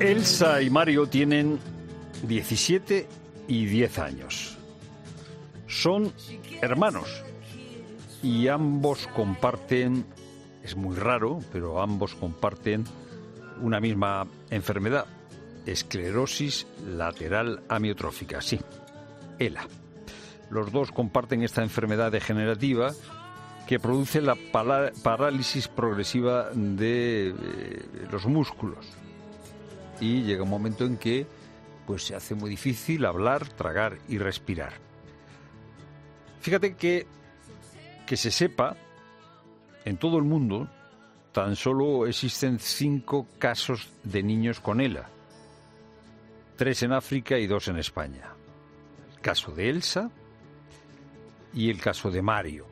Elsa y Mario tienen 17 y 10 años. Son hermanos y ambos comparten, es muy raro, pero ambos comparten una misma enfermedad, esclerosis lateral amiotrófica, sí, ELA. Los dos comparten esta enfermedad degenerativa que produce la parálisis progresiva de los músculos. Y llega un momento en que pues se hace muy difícil hablar, tragar y respirar. Fíjate que se sepa, en todo el mundo tan solo existen 5 casos de niños con ELA. 3 en África y 2 en España. El caso de Elsa y el caso de Mario.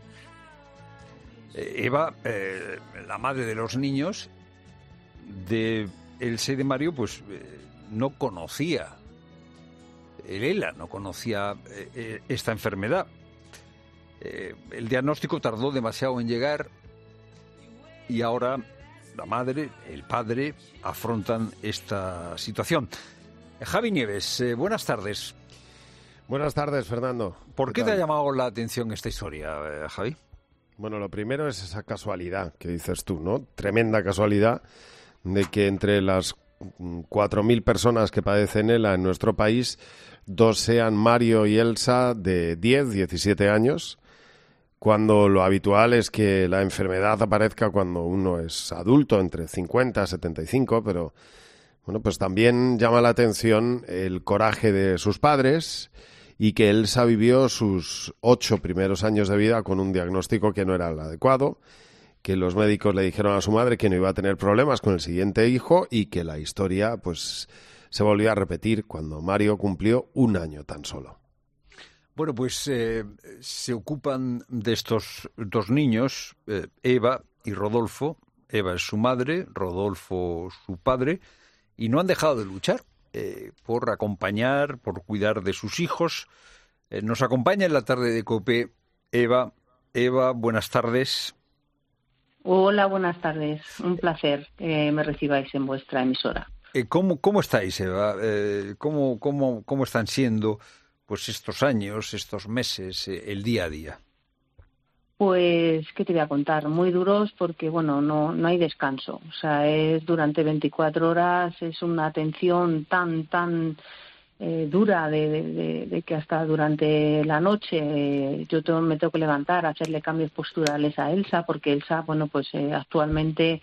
Eva, la madre de los niños, de Elsa y de Mario, pues no conocía el ELA, no conocía esta enfermedad. El diagnóstico tardó demasiado en llegar y ahora la madre, el padre, afrontan esta situación. Javi Nieves, buenas tardes. Buenas tardes, Fernando. ¿Por qué te ha llamado la atención esta historia, Javi? Bueno, lo primero es esa casualidad que dices tú, ¿no? Tremenda casualidad de que entre las 4.000 personas que padecen ELA en nuestro país, 2 sean Mario y Elsa de 10, 17 años, cuando lo habitual es que la enfermedad aparezca cuando uno es adulto, entre 50 y 75, pero bueno, pues también llama la atención el coraje de sus padres y que Elsa vivió sus 8 primeros años de vida con un diagnóstico que no era el adecuado, que los médicos le dijeron a su madre que no iba a tener problemas con el siguiente hijo y que la historia pues se volvió a repetir cuando Mario cumplió 1 año tan solo. Bueno, pues se ocupan de estos 2 niños, Eva y Rodolfo. Eva es su madre, Rodolfo su padre, y no han dejado de luchar por acompañar, por cuidar de sus hijos. Nos acompaña en la tarde de COPE Eva. Eva, buenas tardes. Hola, buenas tardes. Un placer que me recibáis en vuestra emisora. ¿Cómo estáis, Eva? ¿Cómo están siendo pues estos años, estos meses, el día a día? Pues, ¿qué te voy a contar? Muy duros porque, bueno, no hay descanso. O sea, es durante 24 horas, es una atención tan dura de que hasta durante la noche yo me tengo que levantar, hacerle cambios posturales a Elsa, porque Elsa, bueno, pues actualmente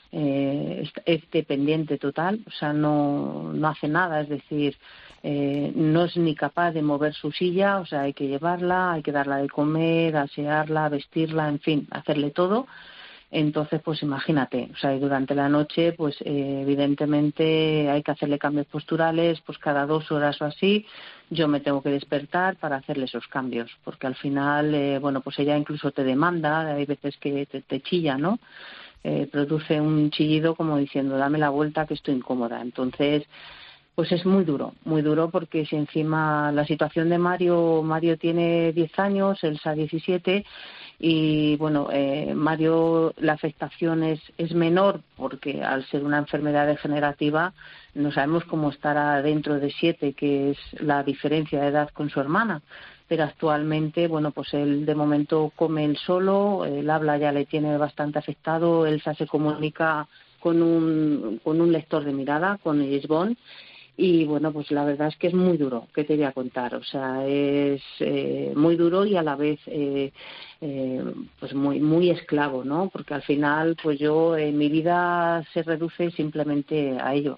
es dependiente total, o sea, no hace nada, es decir, no es ni capaz de mover su silla, o sea, hay que llevarla, hay que darla de comer, asearla, vestirla, en fin, hacerle todo. Entonces, pues imagínate, o sea, y durante la noche, pues evidentemente hay que hacerle cambios posturales, pues cada 2 horas o así, yo me tengo que despertar para hacerle esos cambios, porque al final, bueno, pues ella incluso te demanda, hay veces que te chilla, ¿no? Produce un chillido como diciendo, dame la vuelta que estoy incómoda. Entonces, pues es muy duro porque si encima la situación de Mario tiene 10 años, Elsa 17, y bueno, Mario la afectación es menor porque al ser una enfermedad degenerativa no sabemos cómo estará dentro de 7, que es la diferencia de edad con su hermana. Pero actualmente, bueno, pues él de momento come él solo, el habla ya le tiene bastante afectado, Elsa se comunica con un lector de mirada, con el Bond. Y bueno, pues la verdad es que es muy duro, ¿qué te voy a contar? O sea, es muy duro y a la vez pues muy esclavo, ¿no? Porque al final, pues mi vida se reduce simplemente a ellos.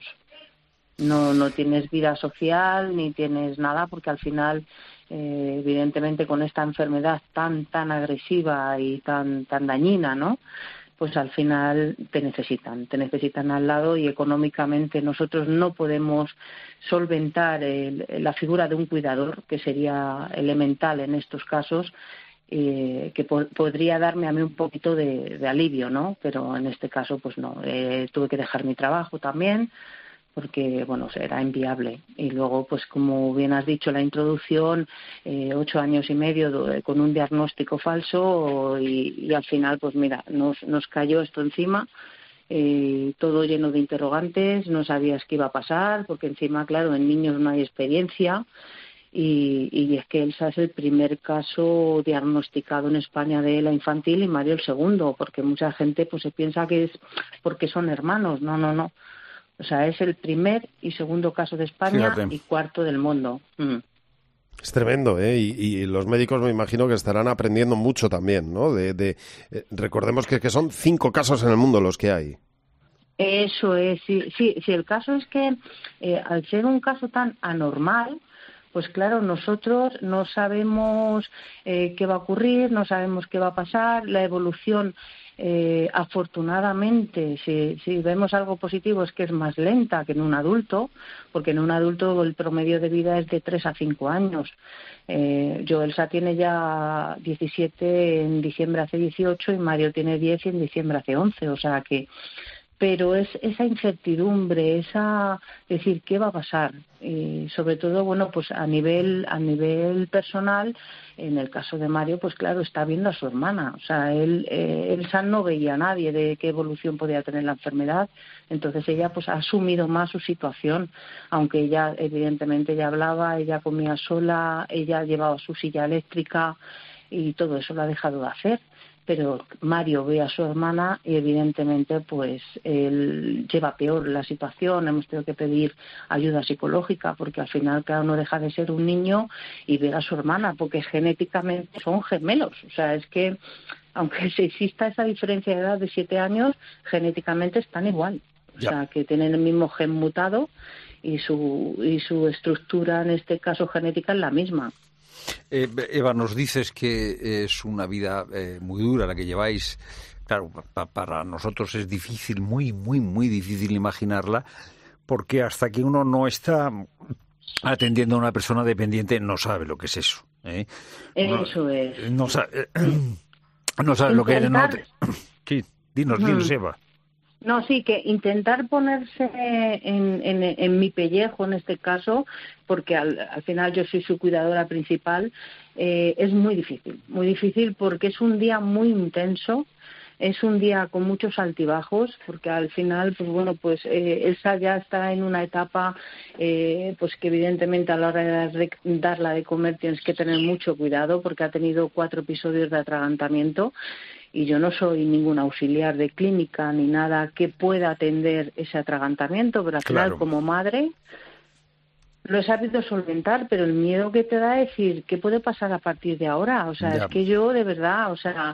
No tienes vida social ni tienes nada, porque al final, evidentemente, con esta enfermedad tan agresiva y tan dañina, ¿no? Pues al final te necesitan al lado, y económicamente nosotros no podemos solventar la figura de un cuidador, que sería elemental en estos casos, que podría darme a mí un poquito de alivio, ¿no? Pero en este caso pues no, tuve que dejar mi trabajo también, porque bueno, era inviable. Y luego, pues como bien has dicho, la introducción, 8 años y medio con un diagnóstico falso, y al final, pues mira, nos cayó esto encima, todo lleno de interrogantes, no sabías qué iba a pasar, porque encima, claro, en niños no hay experiencia. Y es que Elsa es el primer caso diagnosticado en España de ELA infantil y Mario el segundo, porque mucha gente pues se piensa que es porque son hermanos. No, no, no. O sea, es el primer y segundo caso de España. Fíjate. Y cuarto del mundo. Es tremendo, ¿eh? Y los médicos me imagino que estarán aprendiendo mucho también, ¿no? Recordemos que son 5 casos en el mundo los que hay. Eso es, sí, el caso es que al ser un caso tan anormal, pues claro, nosotros no sabemos qué va a ocurrir, no sabemos qué va a pasar, la evolución afortunadamente, si vemos algo positivo es que es más lenta que en un adulto, porque en un adulto el promedio de vida es de 3 a 5 años. Elsa tiene ya 17, en diciembre hace 18 y Mario tiene 10 y en diciembre hace 11, o sea que... Pero es esa incertidumbre, decir qué va a pasar, y sobre todo, bueno, pues a nivel personal, en el caso de Mario, pues claro, está viendo a su hermana, o sea, Elsa no veía a nadie de qué evolución podía tener la enfermedad, entonces ella pues ha asumido más su situación, aunque ella evidentemente ya hablaba, ella comía sola, ella llevaba su silla eléctrica y todo eso lo ha dejado de hacer. Pero Mario ve a su hermana y evidentemente pues él lleva peor la situación, hemos tenido que pedir ayuda psicológica porque al final cada uno deja de ser un niño y ver a su hermana porque genéticamente son gemelos, o sea, es que aunque exista esa diferencia de edad de 7 años, genéticamente están igual, o sea, que tienen el mismo gen mutado y su estructura, en este caso genética, es la misma. Eva, nos dices que es una vida muy dura la que lleváis. Claro, para nosotros es difícil, muy, muy, muy difícil imaginarla, porque hasta que uno no está atendiendo a una persona dependiente no sabe lo que es eso. Eso es. No sabe lo que es. Sí, dinos, Eva. No, sí, que intentar ponerse en mi pellejo en este caso, porque al final yo soy su cuidadora principal, es muy difícil porque es un día muy intenso, es un día con muchos altibajos, porque al final, pues bueno, pues Elsa ya está en una etapa, pues que evidentemente a la hora de darla de comer tienes que tener mucho cuidado, porque ha tenido 4 episodios de atragantamiento. Y yo no soy ningún auxiliar de clínica ni nada que pueda atender ese atragantamiento, pero al final como madre lo he sabido solventar, pero el miedo que te da es decir, ¿qué puede pasar a partir de ahora? O sea, es que yo de verdad, o sea,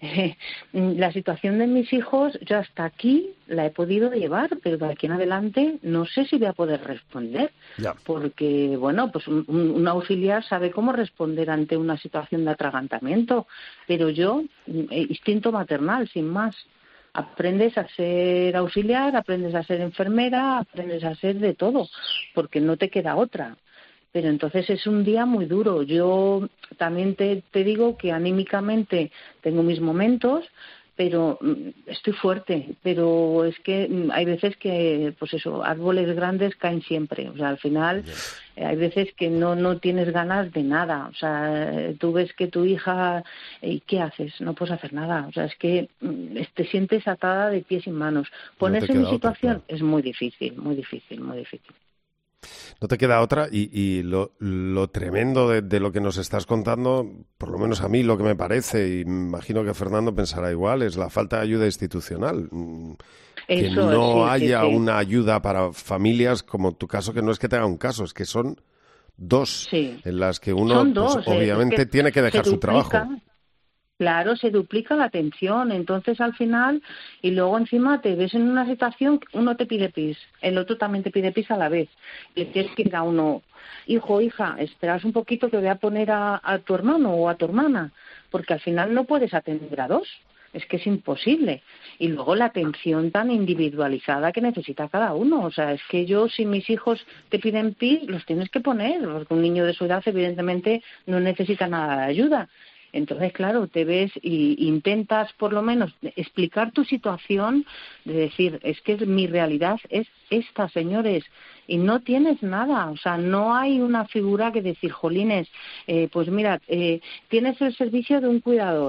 la situación de mis hijos, yo hasta aquí la he podido llevar, pero de aquí en adelante no sé si voy a poder responder, porque, bueno, pues un auxiliar sabe cómo responder ante una situación de atragantamiento, pero yo, instinto maternal, sin más. Aprendes a ser auxiliar, aprendes a ser enfermera, aprendes a ser de todo, porque no te queda otra. Pero entonces es un día muy duro. Yo también te digo que anímicamente tengo mis momentos, pero estoy fuerte. Pero es que hay veces que, pues eso, árboles grandes caen siempre. O sea, al final hay veces que no tienes ganas de nada. O sea, tú ves que tu hija, ¿y qué haces? No puedes hacer nada. O sea, es que te sientes atada de pies y manos. Ponerse en mi situación es muy difícil, muy difícil, muy difícil. No te queda otra y lo tremendo de lo que nos estás contando, por lo menos a mí lo que me parece, y me imagino que Fernando pensará igual, es la falta de ayuda institucional. Que no haya una ayuda para familias como tu caso, que no es que tenga un caso, es que son 2 en las que uno pues, obviamente tiene que dejar su trabajo. Claro, se duplica la atención, entonces al final, y luego encima te ves en una situación, uno te pide pis, el otro también te pide pis a la vez, y tienes que ir a uno, hijo, hija, esperas un poquito que voy a poner a tu hermano o a tu hermana, porque al final no puedes atender a 2, es que es imposible, y luego la atención tan individualizada que necesita cada uno, o sea, es que yo, si mis hijos te piden pis, los tienes que poner, porque un niño de su edad evidentemente no necesita nada de ayuda. Entonces, claro, te ves y intentas por lo menos explicar tu situación, de decir, es que mi realidad es esta, señores, y no tienes nada, o sea, no hay una figura que decir, jolines, pues mira, tienes el servicio de un cuidador,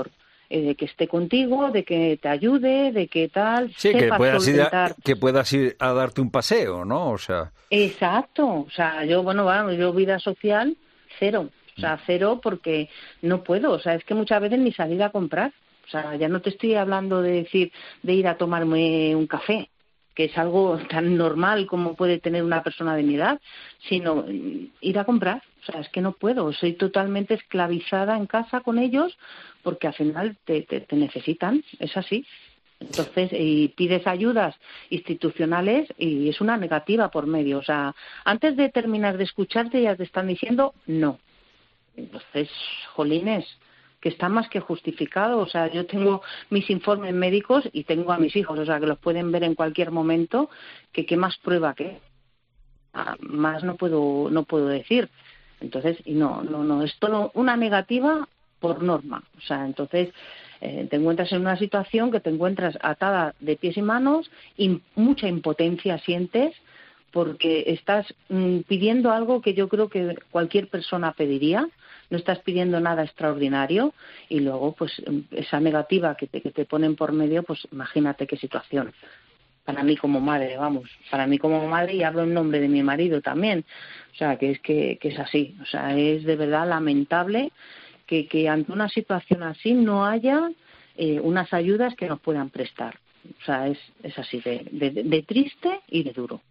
de que esté contigo, de que te ayude, de que tal, Sí, que sepas solventar. que puedas ir a darte un paseo, ¿no? O sea... Exacto, o sea, yo vida social, cero. O sea, cero porque no puedo. O sea, es que muchas veces ni salir a comprar. O sea, ya no te estoy hablando de decir de ir a tomarme un café, que es algo tan normal como puede tener una persona de mi edad, sino ir a comprar. O sea, es que no puedo. Soy totalmente esclavizada en casa con ellos porque al final te necesitan. Es así. Entonces, y pides ayudas institucionales y es una negativa por medio. O sea, antes de terminar de escucharte ya te están diciendo no. Entonces, jolines, que está más que justificado. O sea, yo tengo mis informes médicos y tengo a mis hijos, o sea, que los pueden ver en cualquier momento, que qué más prueba que más no puedo decir. Entonces, y no, es todo una negativa por norma. O sea, entonces te encuentras en una situación que te encuentras atada de pies y manos y mucha impotencia sientes porque estás pidiendo algo que yo creo que cualquier persona pediría, no estás pidiendo nada extraordinario y luego pues esa negativa que te ponen por medio, pues imagínate qué situación. Para mí como madre, y hablo en nombre de mi marido también, o sea, que es así, o sea, es de verdad lamentable que ante una situación así no haya unas ayudas que nos puedan prestar. O sea, es así de triste y de duro.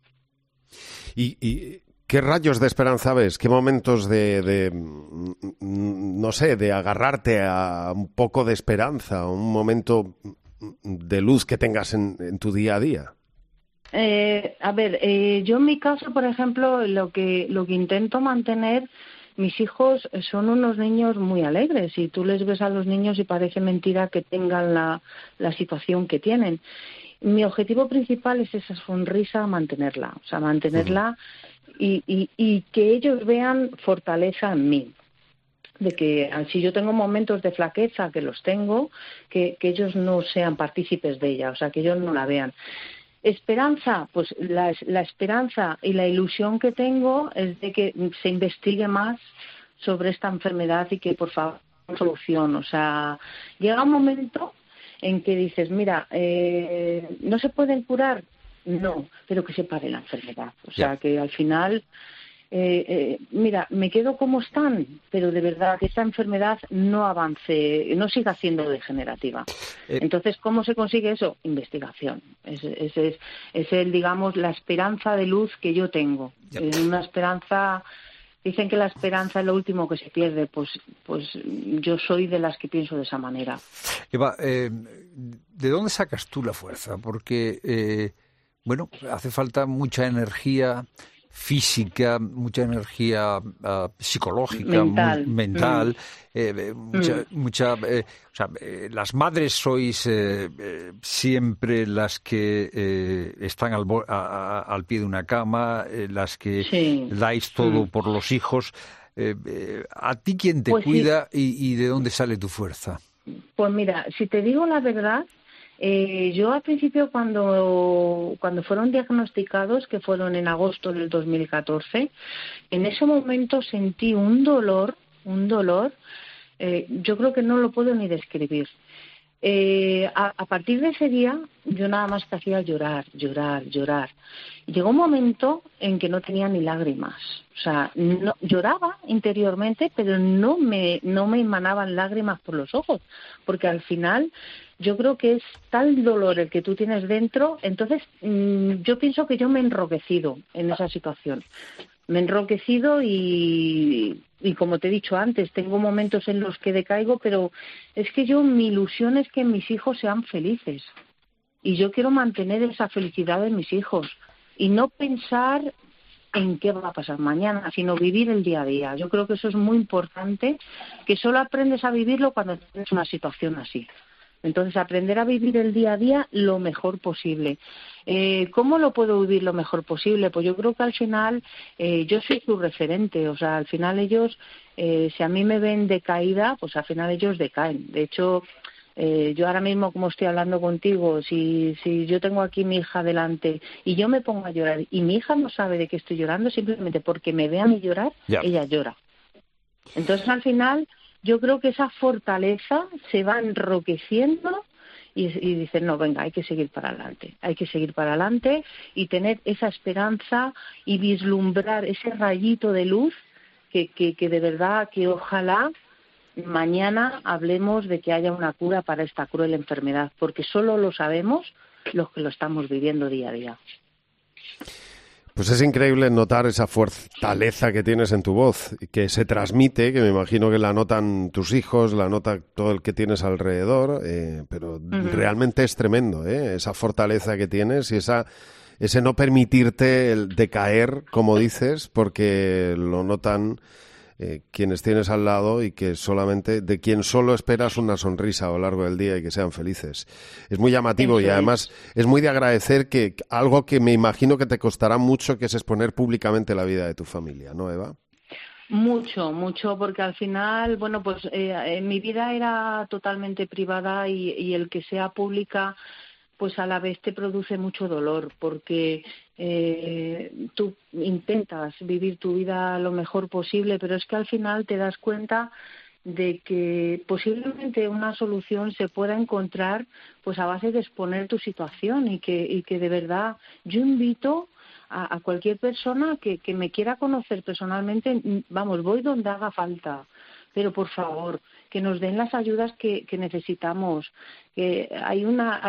¿Y qué rayos de esperanza ves? ¿Qué momentos no sé, de agarrarte a un poco de esperanza, un momento de luz que tengas en tu día a día? Yo en mi caso, por ejemplo, lo que intento mantener, mis hijos son unos niños muy alegres y tú les ves a los niños y parece mentira que tengan la situación que tienen. Mi objetivo principal es esa sonrisa, mantenerla, o sea, mantenerla y que ellos vean fortaleza en mí. De que si yo tengo momentos de flaqueza, que los tengo, que ellos no sean partícipes de ella, o sea, que ellos no la vean. Esperanza, pues la esperanza y la ilusión que tengo es de que se investigue más sobre esta enfermedad y que, por favor, solución. O sea, llega un momento en que dices, mira, ¿no se pueden curar? No, pero que se pare la enfermedad. O sea, que al final... mira, me quedo como están, pero de verdad que esta enfermedad no avance, no siga siendo degenerativa. Entonces, ¿cómo se consigue eso? Investigación. Es digamos, la esperanza de luz que yo tengo. Una esperanza... Dicen que la esperanza es lo último que se pierde, pues yo soy de las que pienso de esa manera. Eva, ¿de dónde sacas tú la fuerza? Porque, hace falta mucha energía física, mucha energía psicológica, mental, las madres sois siempre las que están al pie de una cama, las que dais todo por los hijos. ¿A ti quién te cuida y de dónde sale tu fuerza? Pues mira, si te digo la verdad, yo al principio cuando fueron diagnosticados, que fueron en agosto del 2014, en ese momento sentí un dolor, yo creo que no lo puedo ni describir. A partir de ese día yo nada más que hacía llorar. Llegó un momento en que no tenía ni lágrimas, o sea, no, lloraba interiormente, pero no me emanaban lágrimas por los ojos, porque al final yo creo que es tal dolor el que tú tienes dentro. Entonces yo pienso que yo me he enroquecido en esa situación. Me he enroquecido y como te he dicho antes, tengo momentos en los que decaigo, pero es que mi ilusión es que mis hijos sean felices. Y yo quiero mantener esa felicidad de mis hijos y no pensar en qué va a pasar mañana, sino vivir el día a día. Yo creo que eso es muy importante, que solo aprendes a vivirlo cuando tienes una situación así. Entonces, aprender a vivir el día a día lo mejor posible. ¿Cómo lo puedo vivir lo mejor posible? Pues yo creo que al final yo soy su referente. O sea, al final ellos, si a mí me ven decaída, pues al final ellos decaen. De hecho, yo ahora mismo, como estoy hablando contigo, si yo tengo aquí mi hija delante y yo me pongo a llorar y mi hija no sabe de qué estoy llorando, simplemente porque me ve a mí llorar, ella llora. Entonces, al final... yo creo que esa fortaleza se va enroqueciendo y dicen, no, venga, hay que seguir para adelante y tener esa esperanza y vislumbrar ese rayito de luz que de verdad, que ojalá mañana hablemos de que haya una cura para esta cruel enfermedad, porque solo lo sabemos los que lo estamos viviendo día a día. Pues es increíble notar esa fortaleza que tienes en tu voz, que se transmite, que me imagino que la notan tus hijos, la nota todo el que tienes alrededor, pero realmente es tremendo, esa fortaleza que tienes y ese no permitirte el decaer, como dices, porque lo notan quienes tienes al lado y que solamente de quien solo esperas una sonrisa a lo largo del día y que sean felices. Es muy llamativo y además es muy de agradecer que algo que me imagino que te costará mucho, que es exponer públicamente la vida de tu familia, ¿no, Eva? Mucho, porque al final, bueno, pues mi vida era totalmente privada y el que sea pública, pues a la vez te produce mucho dolor, porque tú intentas vivir tu vida lo mejor posible, pero es que al final te das cuenta de que posiblemente una solución se pueda encontrar pues a base de exponer tu situación y que de verdad yo invito a cualquier persona que me quiera conocer personalmente, vamos, voy donde haga falta, pero por favor, que nos den las ayudas que necesitamos. Que hay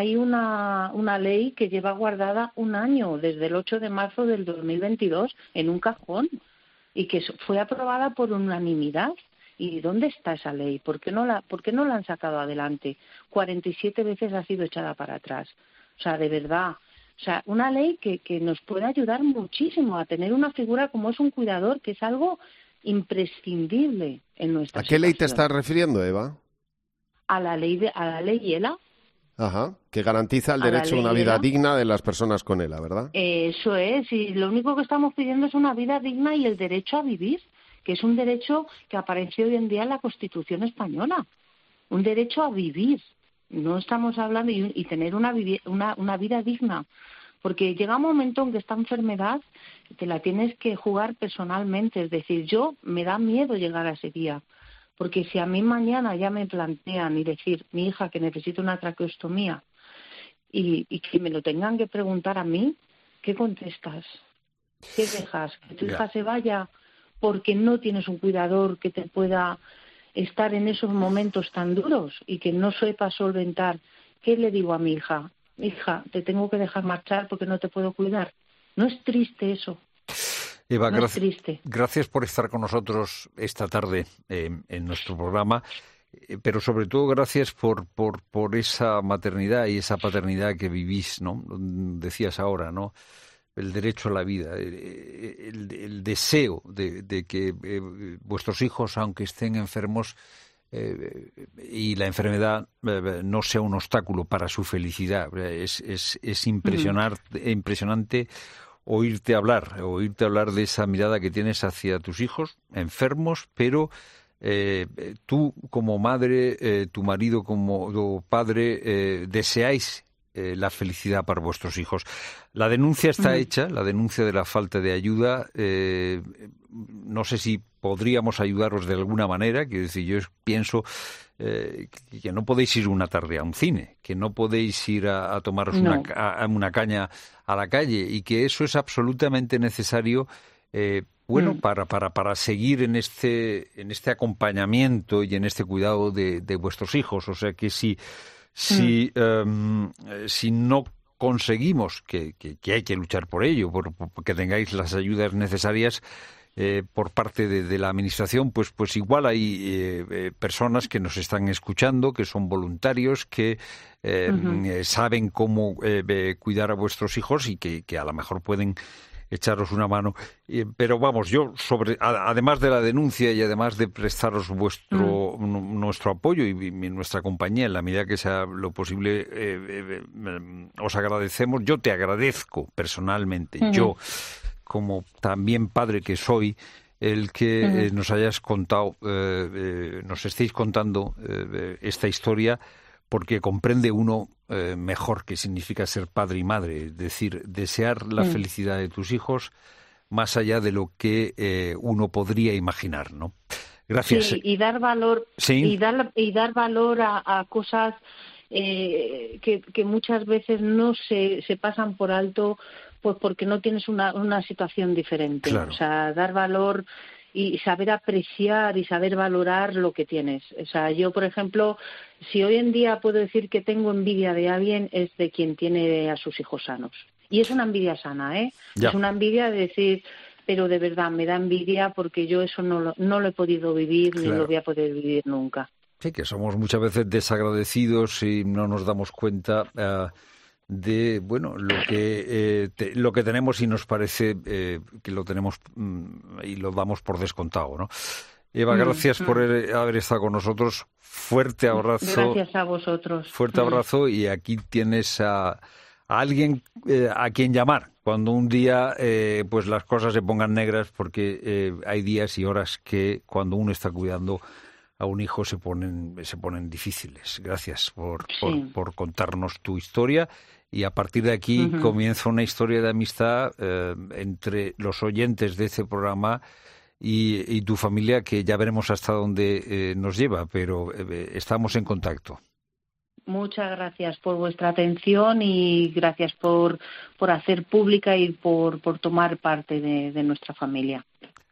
una ley que lleva guardada un año, desde el 8 de marzo del 2022, en un cajón, y que fue aprobada por unanimidad. ¿Y dónde está esa ley? ¿Por qué no la han sacado adelante? 47 veces ha sido echada para atrás. O sea, de verdad. O sea, una ley que nos puede ayudar muchísimo a tener una figura como es un cuidador, que es algo imprescindible en nuestra situación. ¿A qué ley te estás refiriendo, Eva? A la ley ELA. Ajá, que garantiza el derecho a una vida digna de las personas con ELA, ¿verdad? Eso es, y lo único que estamos pidiendo es una vida digna y el derecho a vivir, que es un derecho que aparece hoy en día en la Constitución española, un derecho a vivir. No estamos hablando y tener una vida digna, porque llega un momento en que esta enfermedad te la tienes que jugar personalmente, es decir, me da miedo llegar a ese día, porque si a mí mañana ya me plantean y decir, mi hija que necesita una traqueostomía y que me lo tengan que preguntar a mí, ¿qué contestas? ¿Qué dejas? ¿Que tu hija se vaya porque no tienes un cuidador que te pueda estar en esos momentos tan duros y que no sepa solventar? ¿Qué le digo a mi hija? Hija, te tengo que dejar marchar porque no te puedo cuidar. ¿No es triste eso? Eva, no es triste. Gracias por estar con nosotros esta tarde en nuestro programa, pero sobre todo gracias por esa maternidad y esa paternidad que vivís, ¿no? Decías ahora, ¿no? El derecho a la vida, el deseo de que vuestros hijos, aunque estén enfermos, y la enfermedad no sea un obstáculo para su felicidad. Es impresionante oírte hablar de esa mirada que tienes hacia tus hijos enfermos, pero tú como madre, tu marido como padre, deseáis la felicidad para vuestros hijos. La denuncia está hecha, la denuncia de la falta de ayuda. No sé si podríamos ayudaros de alguna manera. Quiero decir, yo pienso que no podéis ir una tarde a un cine, que no podéis ir a tomaros una caña a la calle, y que eso es absolutamente necesario para seguir en este acompañamiento y en este cuidado de vuestros hijos. O sea que si no conseguimos, que hay que luchar por ello, porque tengáis las ayudas necesarias por parte de la Administración, pues igual hay personas que nos están escuchando, que son voluntarios, que saben cómo cuidar a vuestros hijos y que a lo mejor pueden echaros una mano. Pero vamos, yo además de la denuncia y además de prestaros nuestro apoyo y nuestra compañía en la medida que sea lo posible, os agradecemos. Yo te agradezco personalmente, yo como también padre que soy, el que nos hayas contado, nos estéis contando esta historia, porque comprende uno mejor qué significa ser padre y madre, es decir, desear la felicidad de tus hijos más allá de lo que uno podría imaginar, ¿no? Gracias. Sí, y dar valor, Sí. y dar valor a cosas que muchas veces no se pasan por alto, pues porque no tienes una situación diferente. Claro. O sea, dar valor y saber apreciar y saber valorar lo que tienes. O sea, yo, por ejemplo, si hoy en día puedo decir que tengo envidia de alguien, es de quien tiene a sus hijos sanos. Y es una envidia sana, ¿eh? Ya. Es una envidia de decir, pero de verdad me da envidia porque yo eso no lo he podido vivir, ni Claro. lo voy a poder vivir nunca. Sí, que somos muchas veces desagradecidos y no nos damos cuenta de bueno lo que tenemos y nos parece que lo tenemos y lo damos por descontado, ¿no? Eva, gracias por haber estado con nosotros. Fuerte abrazo. Gracias a vosotros. Fuerte abrazo, y aquí tienes a alguien a quien llamar cuando un día pues las cosas se pongan negras, porque hay días y horas que cuando uno está cuidando a un hijo se ponen difíciles. Gracias por contarnos tu historia, y a partir de aquí comienza una historia de amistad entre los oyentes de este programa y tu familia, que ya veremos hasta dónde nos lleva, pero estamos en contacto. Muchas gracias por vuestra atención y gracias por hacer pública y por tomar parte de nuestra familia.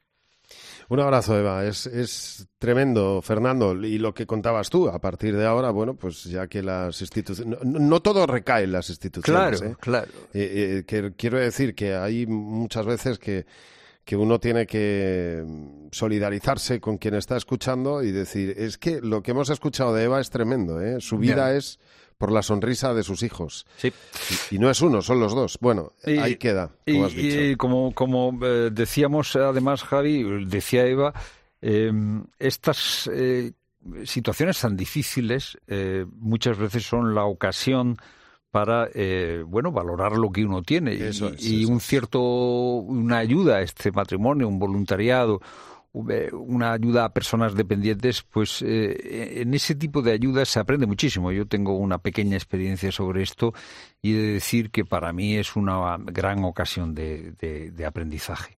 Un abrazo, Eva. Es tremendo, Fernando. Y lo que contabas tú, a partir de ahora, bueno, pues ya que las instituciones... No todo recae en las instituciones. Claro. Quiero decir que hay muchas veces que uno tiene que solidarizarse con quien está escuchando y decir, es que lo que hemos escuchado de Eva es tremendo, ¿eh? Su vida es por la sonrisa de sus hijos. Sí. Y no es uno, son los dos. Bueno, ahí queda, como has dicho. Y como decíamos, además, Javi, decía Eva, estas situaciones tan difíciles muchas veces son la ocasión para valorar lo que uno tiene. Una ayuda a este matrimonio, un voluntariado, una ayuda a personas dependientes, pues en ese tipo de ayudas se aprende muchísimo. Yo tengo una pequeña experiencia sobre esto y he de decir que para mí es una gran ocasión de aprendizaje.